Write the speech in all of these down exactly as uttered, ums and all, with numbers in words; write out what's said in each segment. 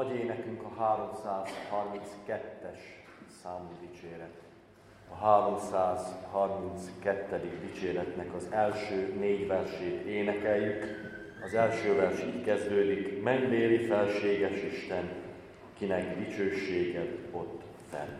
Nagy énekünk a háromszázharminckettes számú dicséret. A háromszázharminckettedik dicséretnek az első négy versét énekeljük. Az első vers így kezdődik: Mennybéli felséges Isten, kinek dicsőséged ott fenn.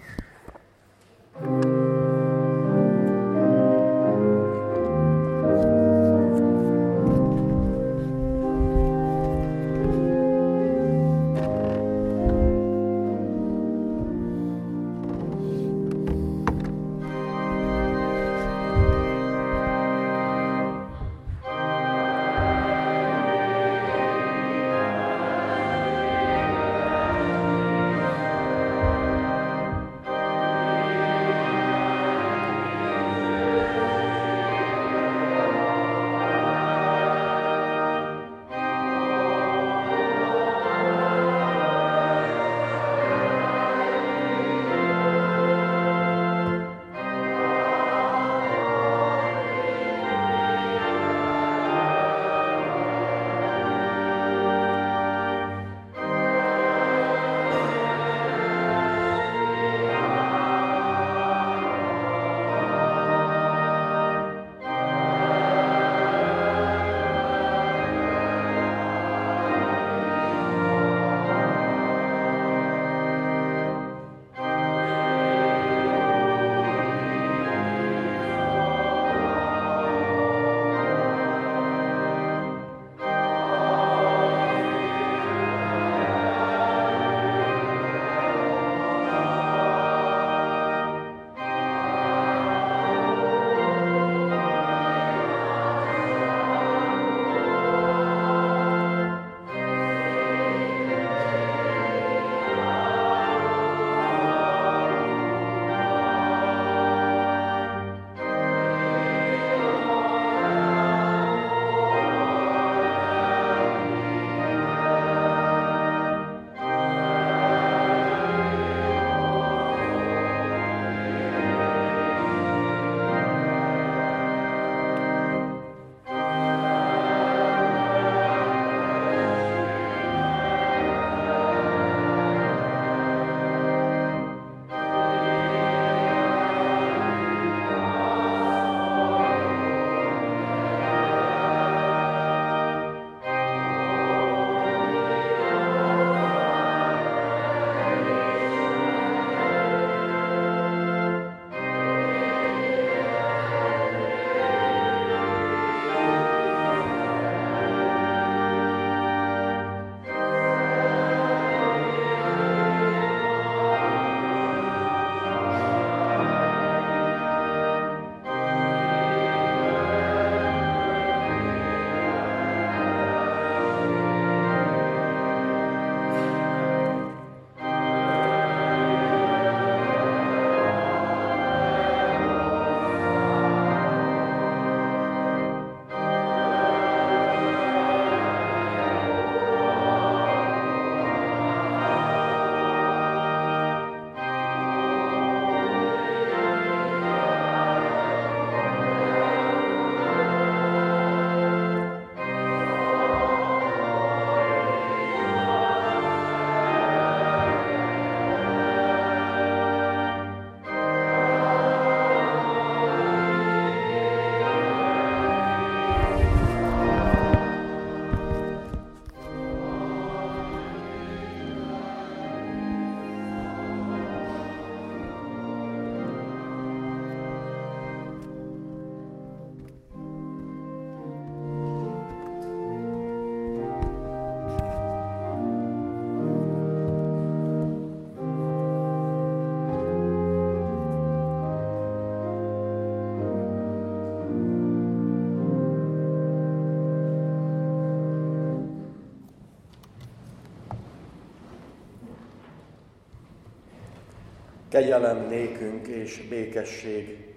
Kegyelem nékünk és békesség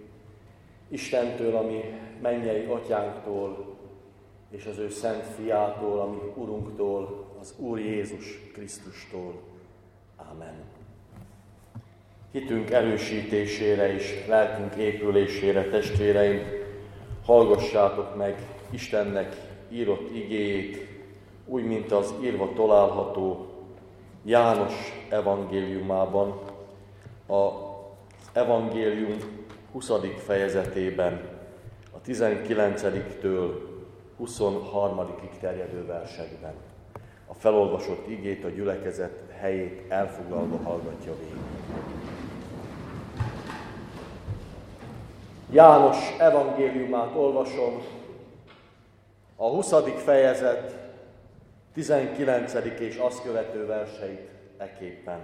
Istentől, ami mennyei atyánktól, és az ő szent fiától, ami Urunktól, az Úr Jézus Krisztustól. Ámen. Hitünk erősítésére és lelkünk épülésére, testvéreim, hallgassátok meg Istennek írott igéjét, úgy, mint az írva található János evangéliumában, az evangélium huszadik fejezetében, a tizenkilencediktől huszonharmadikig terjedő versekben. A felolvasott igét a gyülekezet helyét elfoglalva hallgatja végig. János evangéliumát olvasom, a huszadik fejezet tizenkilencedik és azt követő verseit eképpen.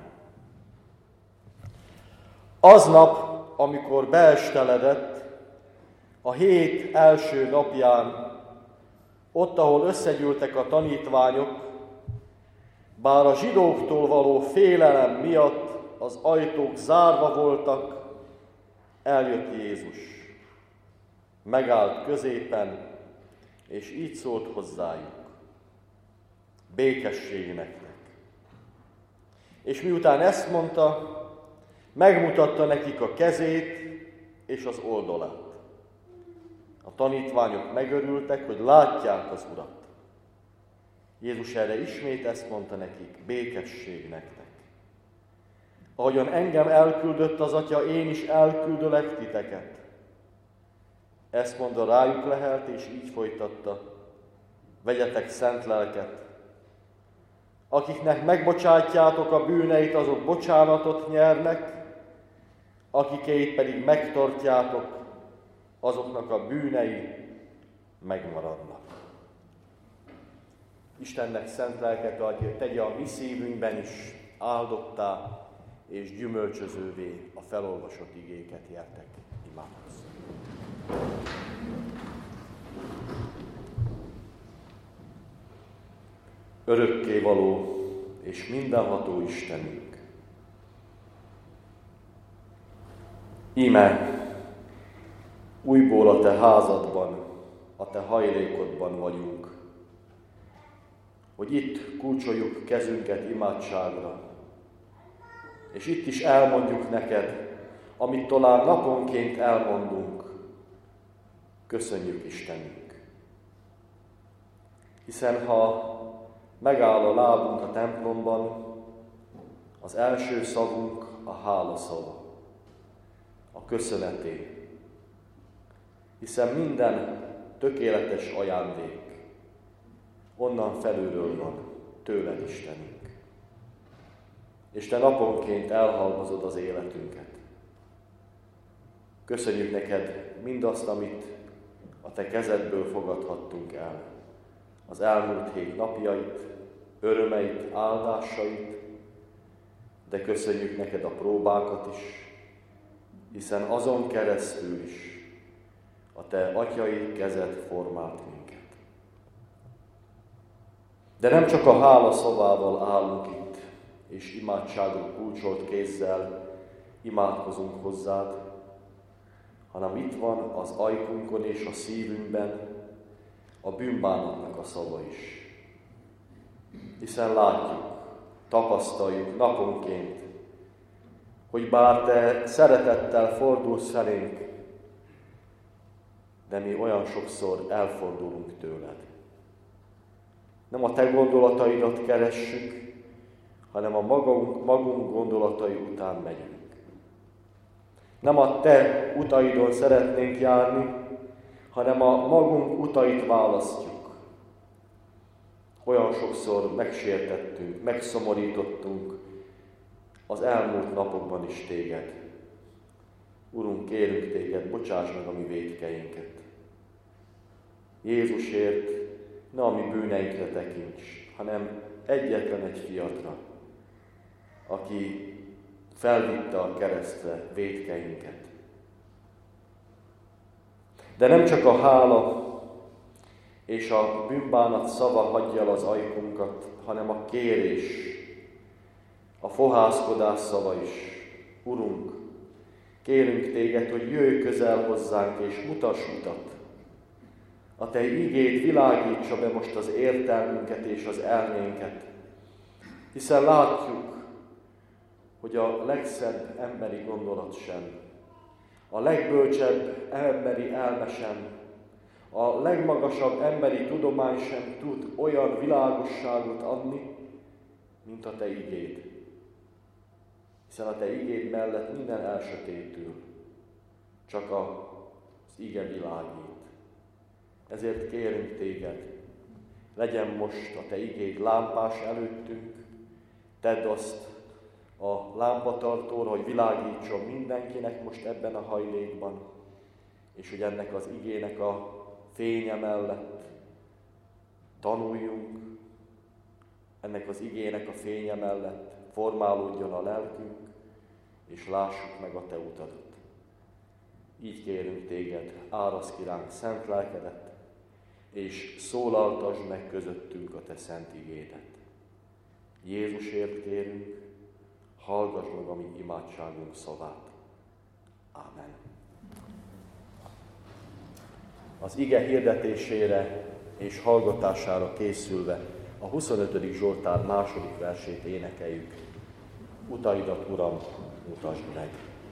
Aznap, amikor beesteledett, a hét első napján, ott, ahol összegyűltek a tanítványok, bár a zsidóktól való félelem miatt az ajtók zárva voltak, eljött Jézus. Megállt középen, és így szólt hozzájuk: békesség nektek. És miután ezt mondta, megmutatta nekik a kezét és az oldalát. A tanítványok megörültek, hogy látják az Urat. Jézus erre ismét ezt mondta nekik: békesség nektek. Ahogyan engem elküldött az Atya, én is elküldölek titeket. Ezt mondva rájuk lehelt, és így folytatta: vegyetek szent lelket. Akiknek megbocsátjátok a bűneit, azok bocsánatot nyernek, akikéit pedig megtartjátok, azoknak a bűnei megmaradnak. Istennek szent lelket adja, tegye a mi szívünkben is áldottá és gyümölcsözővé a felolvasott igéket. Gyertek, imádkozzunk. Örökkévaló és mindenható Istenünk, íme újból a Te házadban, a Te hajlékodban vagyunk, hogy itt kulcsoljuk kezünket imádságra, és itt is elmondjuk neked, amit talán naponként elmondunk. Köszönjük, Istenünk! Hiszen ha megáll a lábunk a templomban, az első szavunk a hálaszava, a köszöneté, hiszen minden tökéletes ajándék onnan felülről van, tőled, Istenünk. És Te naponként elhalmozod az életünket. Köszönjük neked mindazt, amit a Te kezedből fogadhattunk el. Az elmúlt hét napjait, örömeit, áldásait, de köszönjük neked a próbákat is, hiszen azon keresztül is a Te atyai kezed formált minket. De nem csak a hála szavával állunk itt, és imádságra kulcsolt kézzel imádkozunk hozzád, hanem itt van az ajkunkon és a szívünkben a bűnbánatnak a szava is. Hiszen látjuk, tapasztaljuk naponként, hogy bár Te szeretettel fordulsz felénk, de mi olyan sokszor elfordulunk tőled. Nem a Te gondolataidat keressük, hanem a magunk, magunk gondolatai után megyünk. Nem a Te utaidon szeretnénk járni, hanem a magunk utait választjuk. Olyan sokszor megsértettünk, megszomorítottunk az elmúlt napokban is Téged. Urunk, kérünk Téged, bocsáss meg a mi vétkeinket. Jézusért ne a mi bűneinkre tekints, hanem egyetlen egy fiatra, aki felvitte a keresztre vétkeinket. De nem csak a hála és a bűnbánat szava hagyja el az ajkunkat, hanem a kérés, a fohászkodás szava is. Urunk, kérünk Téged, hogy jöjj közel hozzánk és mutass utat. A Te igéd világítsa be most az értelmünket és az elménket, hiszen látjuk, hogy a legszebb emberi gondolat sem, a legbölcsebb emberi elme sem, a legmagasabb emberi tudomány sem tud olyan világosságot adni, mint a Te igéd. Hiszen a Te igéd mellett minden elsötétül, csak az ige világít. Ezért kérünk Téged, legyen most a Te igéd lámpás előttünk, tedd azt a lámpatartóra, hogy világítson mindenkinek most ebben a hajlékban, és hogy ennek az igének a fénye mellett tanuljunk, ennek az igének a fénye mellett formálódjon a lelkünk, és lássuk meg a Te utadat. Így kérünk Téged, áraszd ki ránk szent lelkedet, és szólaltasd meg közöttünk a Te szent igédet. Jézusért kérünk, hallgass meg a mi imádságunk szavát. Ámen. Az ige hirdetésére és hallgatására készülve a huszonötödik Zsoltár második versét énekeljük. Utaidat, Uram, mutasd meg!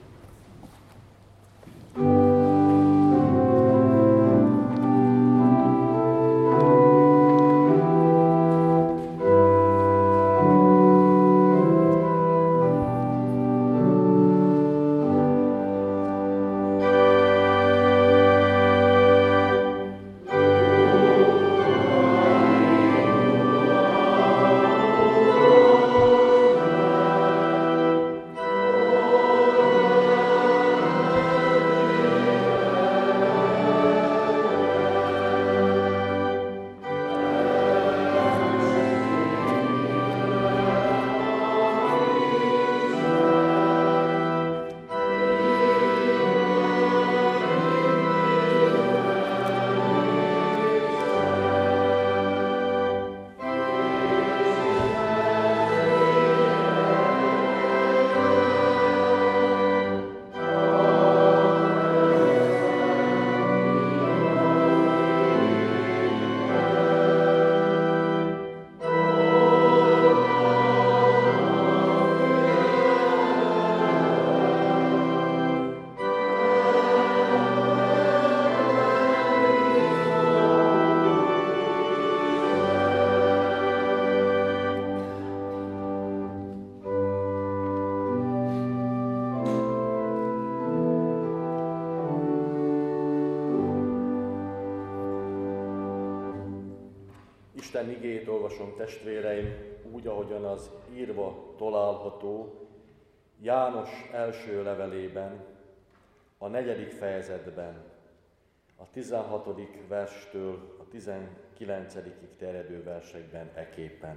Isten igéjét olvasom, testvéreim, úgy, ahogyan az írva található János első levelében, a negyedik fejezetben, a tizenhatodik verstől a tizenkilencedikig terjedő versekben eképpen.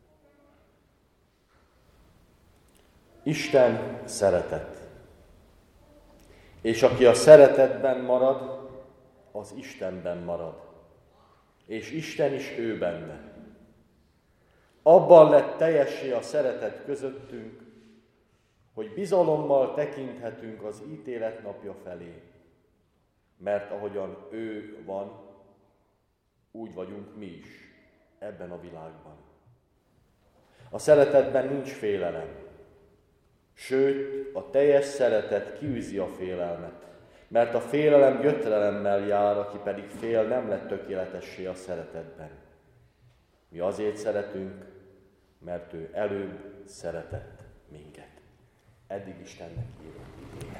Isten szeretet, és aki a szeretetben marad, az Istenben marad, és Isten is ő benne. Abban lett teljessé a szeretet közöttünk, hogy bizalommal tekinthetünk az ítélet napja felé, mert ahogyan ő van, úgy vagyunk mi is ebben a világban. A szeretetben nincs félelem, sőt, a teljes szeretet kiűzi a félelmet, mert a félelem gyötrelemmel jár, aki pedig fél, nem lett tökéletessé a szeretetben. Mi azért szeretünk, mert ő előbb szeretett minket. Eddig Istennek írott igéje.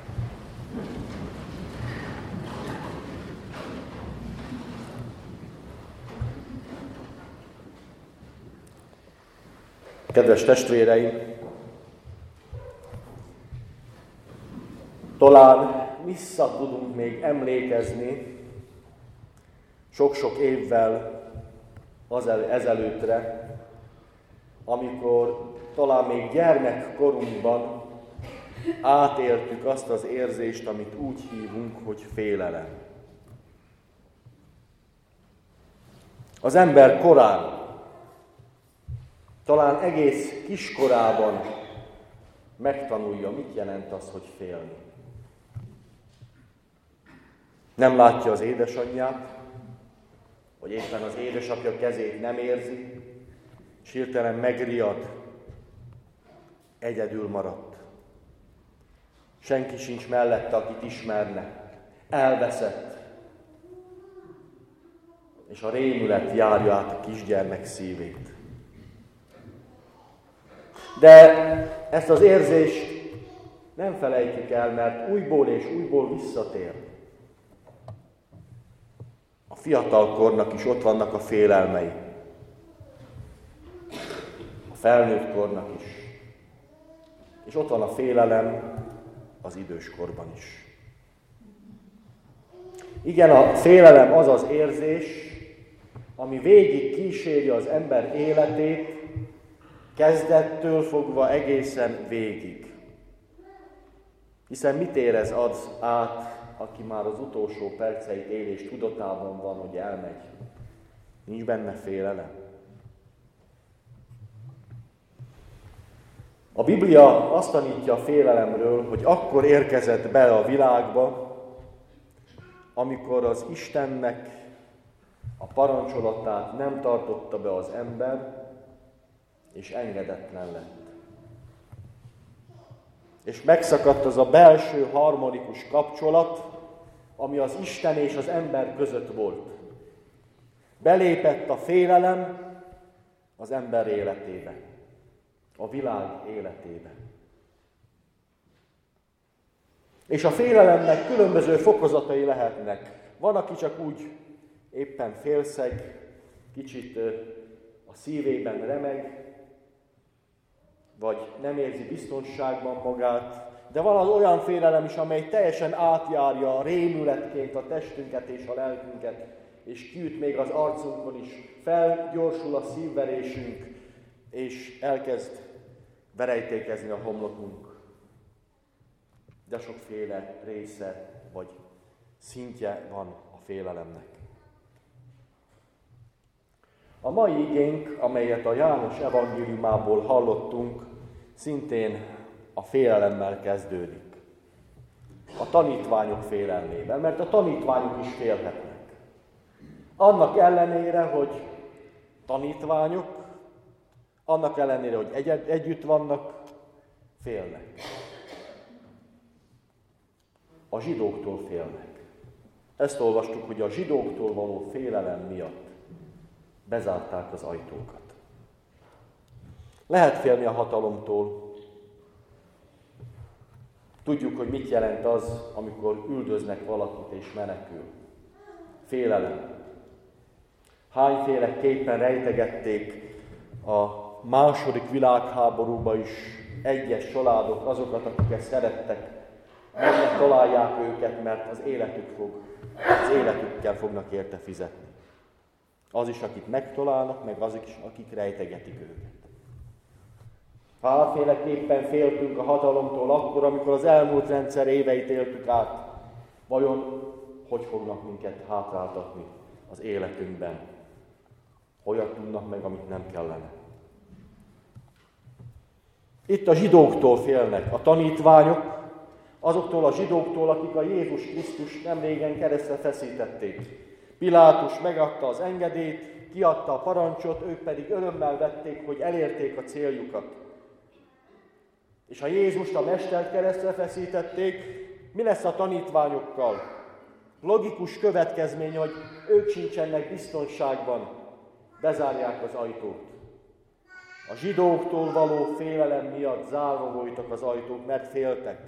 Kedves testvéreim, talán vissza tudunk még emlékezni sok-sok évvel az el, ezelőttre, amikor talán még gyermekkorunkban átéltük azt az érzést, amit úgy hívunk, hogy félelem. Az ember korán, talán egész kiskorában megtanulja, mit jelent az, hogy félni. Nem látja az édesanyját, vagy éppen az édesapja kezét nem érzi, és hirtelen megriad, egyedül maradt. Senki sincs mellette, akit ismerne. Elveszett. És a rémület járja át a kisgyermek szívét. De ezt az érzést nem felejtjük el, mert újból és újból visszatér. A fiatalkornak is ott vannak a félelmei. A felnőtt kornak is. És ott van a félelem az időskorban is. Igen, a félelem az az érzés, ami végig kíséri az ember életét, kezdettől fogva egészen végig. Hiszen mit érez az át, aki már az utolsó perceit él és tudatában van, hogy elmegy? Nincs benne félelem. A Biblia azt tanítja a félelemről, hogy akkor érkezett be a világba, amikor az Istennek a parancsolatát nem tartotta be az ember, és engedetlen lett. És megszakadt az a belső harmonikus kapcsolat, ami az Isten és az ember között volt. Belépett a félelem az ember életébe, a világ életébe. És a félelemnek különböző fokozatai lehetnek. Van, aki csak úgy éppen félszeg, kicsit a szívében remeg, vagy nem érzi biztonságban magát, de van az olyan félelem is, amely teljesen átjárja a rémületként a testünket és a lelkünket, és kiüt még az arcunkon is, felgyorsul a szívverésünk, és elkezd verejtékezni a homlokunk. De sokféle része vagy szintje van a félelemnek. A mai igénk, amelyet a János evangéliumából hallottunk, szintén a félelemmel kezdődik. A tanítványok félelmében, mert a tanítványok is félhetnek. Annak ellenére, hogy tanítványok, annak ellenére, hogy egy- együtt vannak, félnek. A zsidóktól félnek. Ezt olvastuk, hogy a zsidóktól való félelem miatt bezárták az ajtókat. Lehet félni a hatalomtól. Tudjuk, hogy mit jelent az, amikor üldöznek valakit és menekül. Félelem. Hányféleképpen rejtegették a második világháborúba is egyes családok, azokat, akiket szerettek, meg találják őket, mert az életük fog, az életükkel fognak érte fizetni. Az is, akit megtalálnak, meg azok is, akik rejtegetik őket. Hányféleképpen féltünk a hatalomtól akkor, amikor az elmúlt rendszer éveit éltük át. Vajon hogy fognak minket hátráltatni az életünkben? Olyat tudnak meg, amit nem kellene. Itt a zsidóktól félnek, a tanítványok, azoktól a zsidóktól, akik a Jézus Krisztust nem régen keresztre feszítették. Pilátus megadta az engedélyt, kiadta a parancsot, ők pedig örömmel vették, hogy elérték a céljukat. És ha Jézust, a mestert keresztre feszítették, mi lesz a tanítványokkal? Logikus következmény, hogy ők sincsenek biztonságban, bezárják az ajtót. A zsidóktól való félelem miatt zárva voltak az ajtók, mert féltek.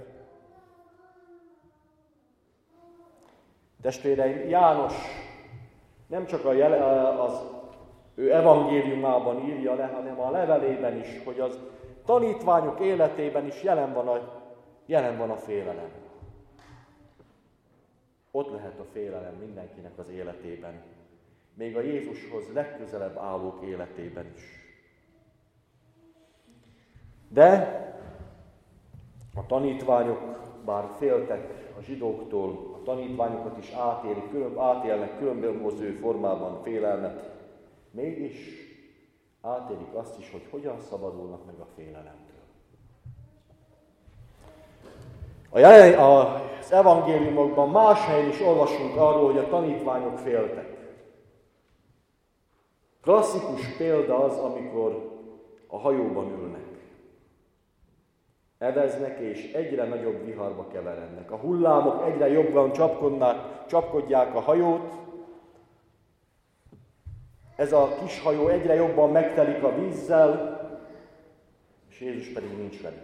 Testvéreim, János nem csak a jele, az ő evangéliumában írja le, hanem a levelében is, hogy az tanítványok életében is jelen van a, jelen van a félelem. Ott lehet a félelem mindenkinek az életében, még a Jézushoz legközelebb állók életében is. De a tanítványok bár féltek a zsidóktól, a tanítványokat is átélik, külön, átélnek különböző formában félelmet, mégis átélik azt is, hogy hogyan szabadulnak meg a félelemtől. A jelen, az evangéliumokban más helyen is olvasunk arról, hogy a tanítványok féltek. Klasszikus példa az, amikor a hajóban ülnek. Eveznek és egyre nagyobb viharba keverednek. A hullámok egyre jobban csapkodnak, csapkodják a hajót. Ez a kis hajó egyre jobban megtelik a vízzel, és Jézus pedig nincs velük.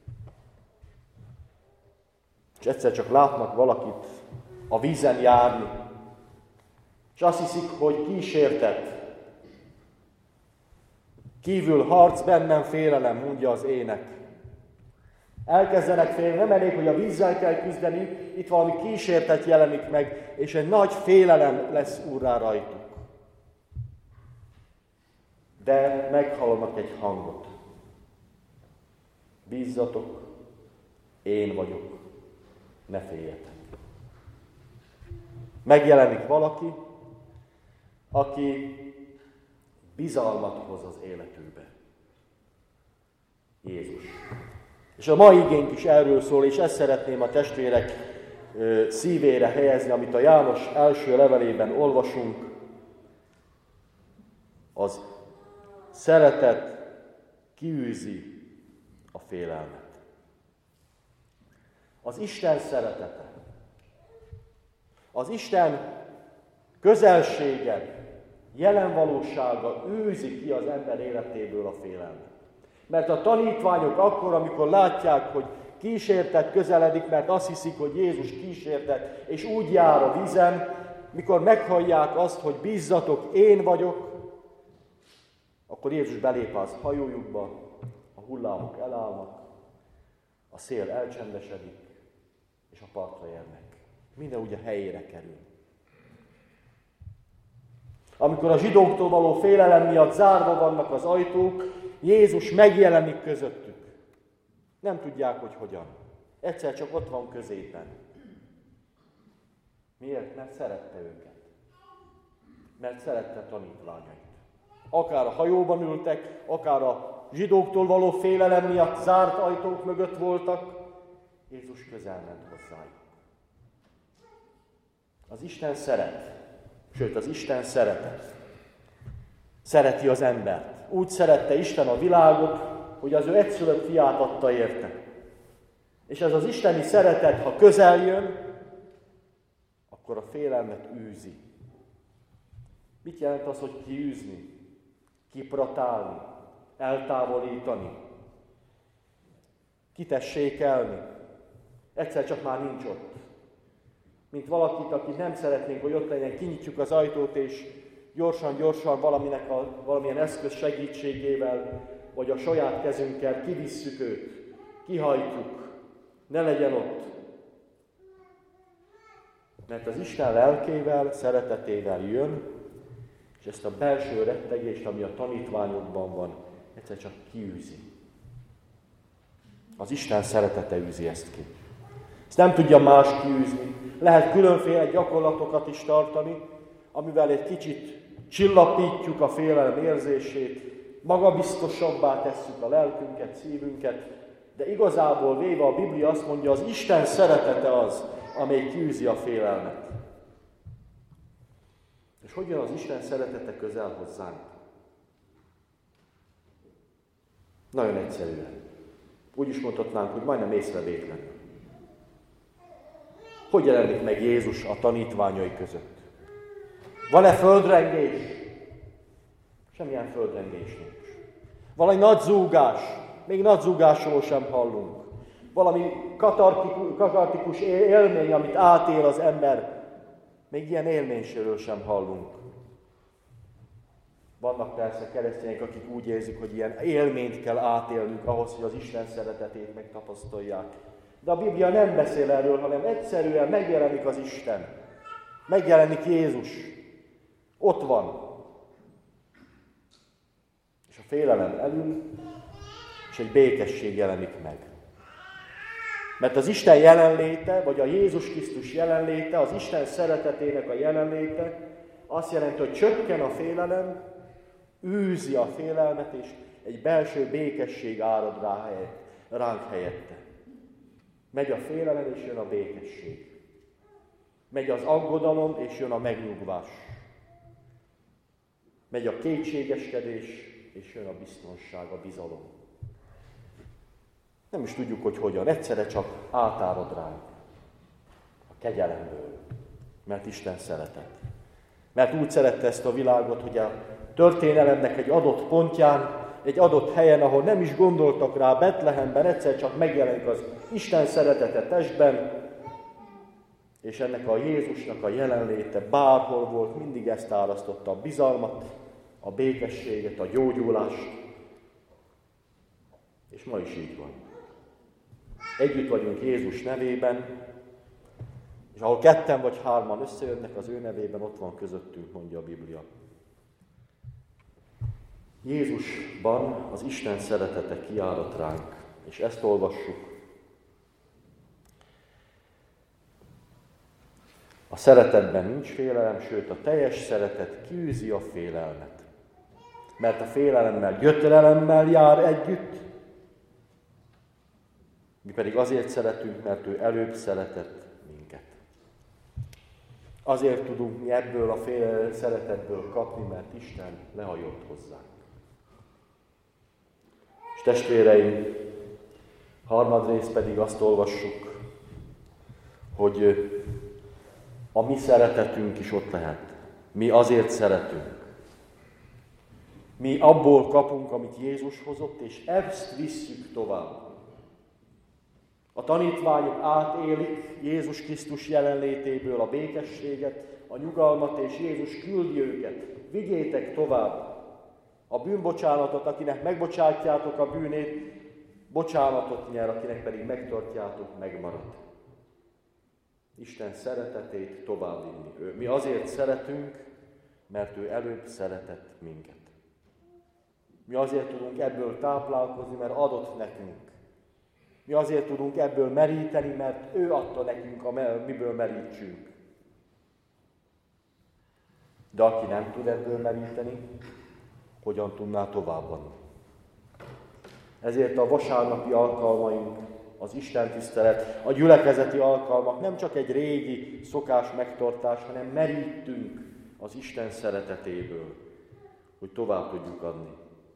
És egyszer csak látnak valakit a vízen járni, és azt hiszik, hogy kísértet. Kívül harc, bennem félelem, mondja az ének. Elkezdenek félni, nem elég, hogy a vízzel kell küzdeni, itt valami kísértet jelenik meg, és egy nagy félelem lesz úrrá rajtuk. De meghallanak egy hangot. Bízzatok, én vagyok, ne féljetek. Megjelenik valaki, aki bizalmat hoz az életükbe. Jézus. És a mai igénk is erről szól, és ezt szeretném a testvérek szívére helyezni, amit a János első levelében olvasunk. Az szeretet kiűzi a félelmet. Az Isten szeretete. Az Isten közelsége, jelen valósága űzi ki az ember életéből a félelmet. Mert a tanítványok akkor, amikor látják, hogy kísértet közeledik, mert azt hiszik, hogy Jézus kísértet, és úgy jár a vízen, mikor meghallják azt, hogy bízzatok, én vagyok, akkor Jézus belép az hajójukba, a hullámok elállnak, a szél elcsendesedik, és a partra érnek. Minden úgy a helyére kerül. Amikor a zsidóktól való félelem miatt zárva vannak az ajtók, Jézus megjelenik közöttük. Nem tudják, hogy hogyan. Egyszer csak ott van középen. Miért? Mert szerette őket. Mert szerette tanítványait. Akár a hajóban ültek, akár a zsidóktól való félelem miatt zárt ajtók mögött voltak, Jézus közel ment hozzájuk. Az Isten szeret. Sőt, az Isten szeretet. Szereti az embert. Úgy szerette Isten a világot, hogy az ő egyszülött fiát adta érte. És ez az isteni szeretet, ha közel jön, akkor a félelmet űzi. Mit jelent az, hogy kiűzni? Kipratálni? Eltávolítani? Kitessékelni? Egyszer csak már nincs ott. Mint valakit, akit nem szeretnénk, hogy ott legyen, kinyitjuk az ajtót, és gyorsan-gyorsan valaminek a, valamilyen eszköz segítségével, vagy a saját kezünkkel kivisszük őt, kihajtjuk, ne legyen ott. Mert az Isten lelkével, szeretetével jön, és ezt a belső rettegést, ami a tanítványokban van, egyszer csak kiűzi. Az Isten szeretete űzi ezt ki. Ezt nem tudja más kiűzni. Lehet különféle gyakorlatokat is tartani, amivel egy kicsit csillapítjuk a félelem érzését, magabiztosabbá tesszük a lelkünket, szívünket, de igazából véve a Biblia azt mondja, az Isten szeretete az, amely kiűzi a félelmet. És hogy jön az Isten szeretete közel hozzánk? Nagyon egyszerűen. Úgy is mondhatnánk, hogy majdnem észrevétlenül. Hogy jelenik meg Jézus a tanítványai között? Van-e földrengés? Semmilyen földrengés nincs. Valami nagy zúgás? Még nagy zúgásról sem hallunk. Valami katartikus, katartikus élmény, amit átél az ember, még ilyen élményséről sem hallunk. Vannak persze keresztények, akik úgy érzik, hogy ilyen élményt kell átélnünk ahhoz, hogy az Isten szeretetét megtapasztalják. De a Biblia nem beszél erről, hanem egyszerűen megjelenik az Isten. Megjelenik Jézus. Ott van. És a félelem elül, és egy békesség jelenik meg. Mert az Isten jelenléte, vagy a Jézus Krisztus jelenléte, az Isten szeretetének a jelenléte azt jelenti, hogy csökken a félelem, űzi a félelmet, és egy belső békesség árad rá helyett, ránk helyette. Megy a félelem, és jön a békesség. Megy az aggodalom, és jön a megnyugvás. Megy a kétségeskedés, és jön a biztonság, a bizalom. Nem is tudjuk, hogy hogyan. Egyszerre csak átárad ránk. A kegyelemből. Mert Isten szeretett. Mert úgy szerette ezt a világot, hogy a történelemnek egy adott pontján egy adott helyen, ahol nem is gondoltak rá, Betlehemben egyszer csak megjelenik az Isten szeretete testben, és ennek a Jézusnak a jelenléte bárhol volt, mindig ezt árasztotta, a bizalmat, a békességet, a gyógyulást. És ma is így van. Együtt vagyunk Jézus nevében, és ahol ketten vagy hárman összejönnek az ő nevében, ott van közöttünk, mondja a Biblia. Jézusban az Isten szeretete kiárat ránk, és ezt olvassuk. A szeretetben nincs félelem, sőt a teljes szeretet kiűzi a félelmet. Mert a félelemmel gyötrelemmel jár együtt, mi pedig azért szeretünk, mert ő előbb szeretett minket. Azért tudunk mi ebből a fél szeretetből kapni, mert Isten lehajolt hozzánk. És testvéreim, harmadrészt pedig azt olvassuk, hogy a mi szeretetünk is ott lehet. Mi azért szeretünk. Mi abból kapunk, amit Jézus hozott, és ezt visszük tovább. A tanítványok átélik Jézus Krisztus jelenlétéből a békességet, a nyugalmat, és Jézus küldi őket. Vigyétek tovább a bűnbocsánatot, akinek megbocsátjátok a bűnét, bocsánatot nyer, akinek pedig megtartjátok, megmarad. Isten szeretetét továbbvinni. Mi azért szeretünk, mert ő előbb szeretett minket. Mi azért tudunk ebből táplálkozni, mert adott nekünk. Mi azért tudunk ebből meríteni, mert ő adta nekünk, miből merítsünk. De aki nem tud ebből meríteni, hogyan tudná továbbadni? Ezért a vasárnapi alkalmaink, az istentisztelet, a gyülekezeti alkalmak nem csak egy régi szokás megtartás, hanem merítünk az Isten szeretetéből, hogy tovább tudjuk adni.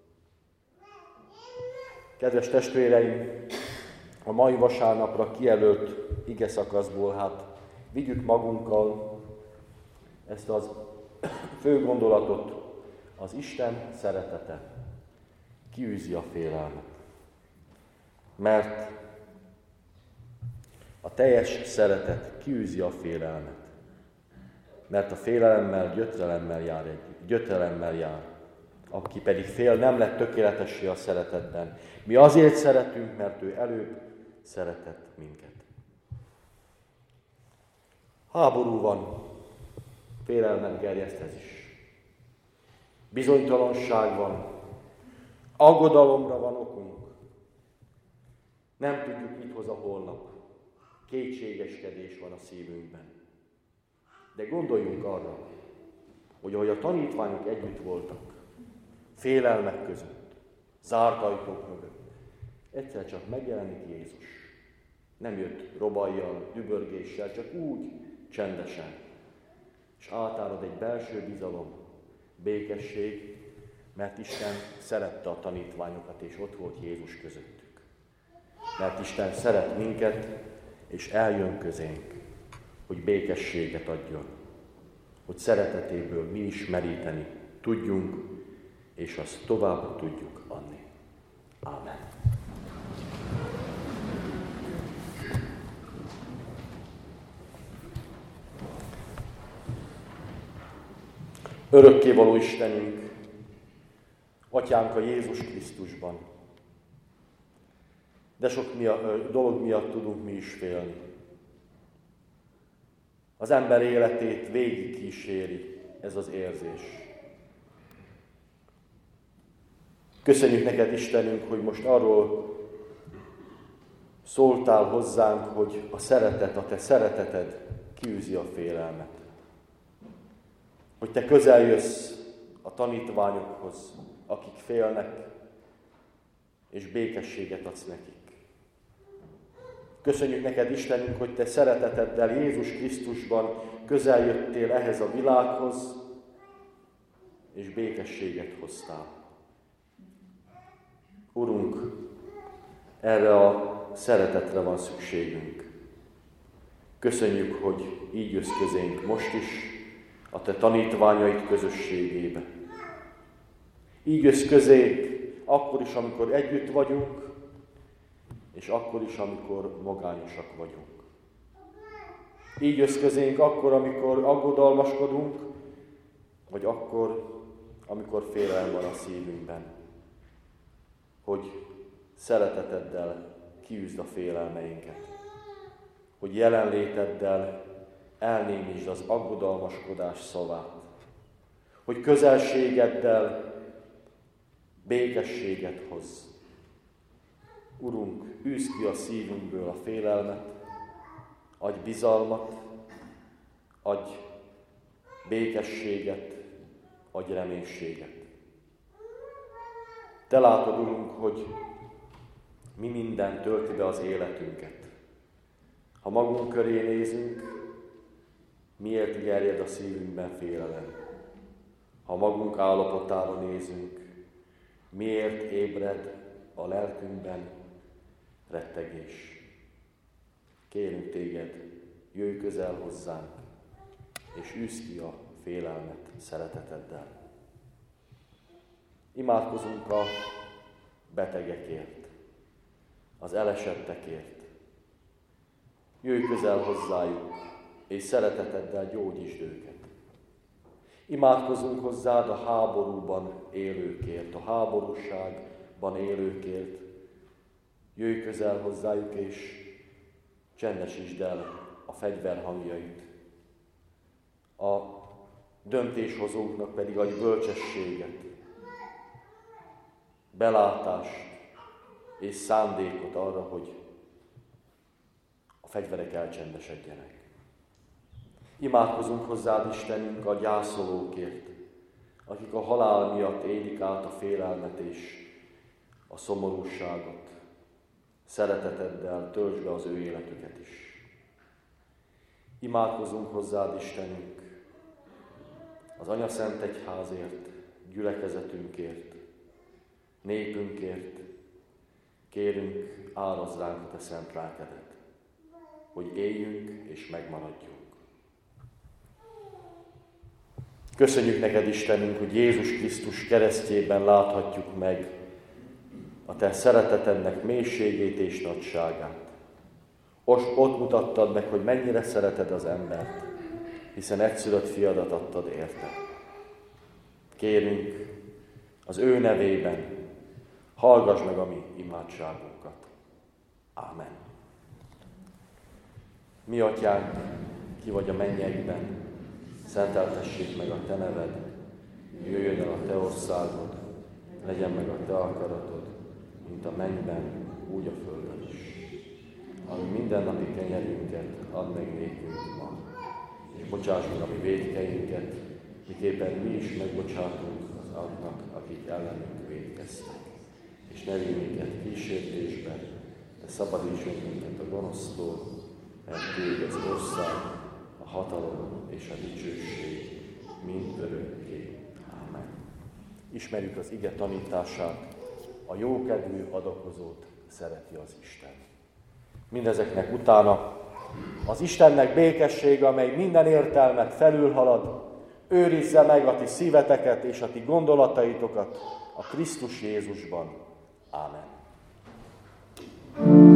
Kedves testvéreim, a mai vasárnapra kijelölt ige szakaszból, hát vigyük magunkkal ezt az fő gondolatot, az Isten szeretete kiűzi a félelmet. Mert a teljes szeretet kiűzi a félelmet. Mert a félelemmel gyötrelemmel jár együtt. Gyötrelemmel jár. Aki pedig fél, nem lett tökéletessé a szeretetben. Mi azért szeretünk, mert ő előbb szeretett minket. Háború van, félelmet gerjeszt ez is. Bizonytalanság van, aggodalomra van okunk. Nem tudjuk, mit hoz a holnap. Kétségeskedés van a szívünkben. De gondoljunk arra, hogy ahogy a tanítványok együtt voltak, félelmek között, zárt ajtók mögött, egyszer csak megjelenik Jézus. Nem jött robajjal, dübörgéssel, csak úgy, csendesen. És átárad egy belső bizalom, békesség, mert Isten szerette a tanítványokat, és ott volt Jézus közöttük. Mert Isten szeret minket, és eljön közénk, hogy békességet adjon, hogy szeretetéből mi is meríteni tudjunk, és azt tovább tudjuk adni. Ámen. Örökkévaló Istenünk, Atyánk a Jézus Krisztusban, de sok miatt, dolog miatt tudunk mi is félni. Az ember életét végig kíséri ez az érzés. Köszönjük neked, Istenünk, hogy most arról szóltál hozzánk, hogy a szeretet, a te szereteted kiűzi a félelmet. Hogy te közel jössz a tanítványokhoz, akik félnek, és békességet adsz nekik. Köszönjük neked, Istenünk, hogy te szereteteddel Jézus Krisztusban közel jöttél ehhez a világhoz, és békességet hoztál. Urunk, erre a szeretetre van szükségünk. Köszönjük, hogy így jössz közénk most is, a te tanítványaid közösségébe. Így jössz közénk akkor is, amikor együtt vagyunk, és akkor is, amikor magányosak vagyunk. Így jössz közénk akkor, amikor aggodalmaskodunk, vagy akkor, amikor félelem van a szívünkben. Hogy szereteteddel kiűzd a félelmeinket. Hogy jelenléteddel elnémítsd az aggodalmaskodás szavát. Hogy közelségeddel békességet hoz. Urunk, űzd ki a szívünkből a félelmet, adj bizalmat, adj békességet, adj reménységet. Te látod, Urunk, hogy mi minden tölti be az életünket. Ha magunk köré nézünk, miért gerjed a szívünkben félelem? Ha magunk állapotára nézünk, miért ébred a lelkünkben rettegés? Kérünk téged, jöjj közel hozzánk, és űzd ki a félelmet szereteteddel. Imádkozunk a betegekért, az elesettekért. Jöjj közel hozzájuk, és szereteteddel gyógyítsd őket. Imádkozunk hozzád a háborúban élőkért, a háborúságban élőkért. Jöjj közel hozzájuk, és csendesítsd el a fegyverhangjait. A döntéshozóknak pedig adj bölcsességet, belátást és szándékot arra, hogy a fegyverek elcsendesedjenek. Imádkozunk hozzád, Istenünk, a gyászolókért, akik a halál miatt élik át a félelmet és a szomorúságot. Szereteteddel töltsd be az ő életüket is. Imádkozunk hozzád, Istenünk, az Anyaszent Egyházért, gyülekezetünkért, népünkért. Kérünk, árazd ránk a te szent lelkedet, hogy éljünk és megmaradjunk. Köszönjük neked, Istenünk, hogy Jézus Krisztus keresztjében láthatjuk meg a te szeretetednek mélységét és nagyságát. Ott mutattad meg, hogy mennyire szereted az embert, hiszen egyszülött fiadat adtad érte. Kérünk, az ő nevében hallgass meg a mi imádságunkat. Ámen. Mi atyánk, ki vagy a mennyekben, szenteltessék meg a te neved, jöjjön el a te országod, legyen meg a te akaratod, mint a mennyben, úgy a földön is. Ami mindennapi kenyerünket add meg nékünk ma, és bocsáss meg a mi vétkeinket, miképpen mi is megbocsátunk azoknak, akik ellenünk vétkeztek. És ne vigy minket kísértésbe, de szabadítsunk minket a gonosztól, mert tiéd az ország, a hatalom és a dicsőség mind örökké. Ámen. Ismerjük az ige tanítását, a jókedvű adakozót szereti az Isten. Mindezeknek utána az Istennek békessége, amely minden értelmet felülhalad, őrizze meg a ti szíveteket és a ti gondolataitokat a Krisztus Jézusban. Ámen.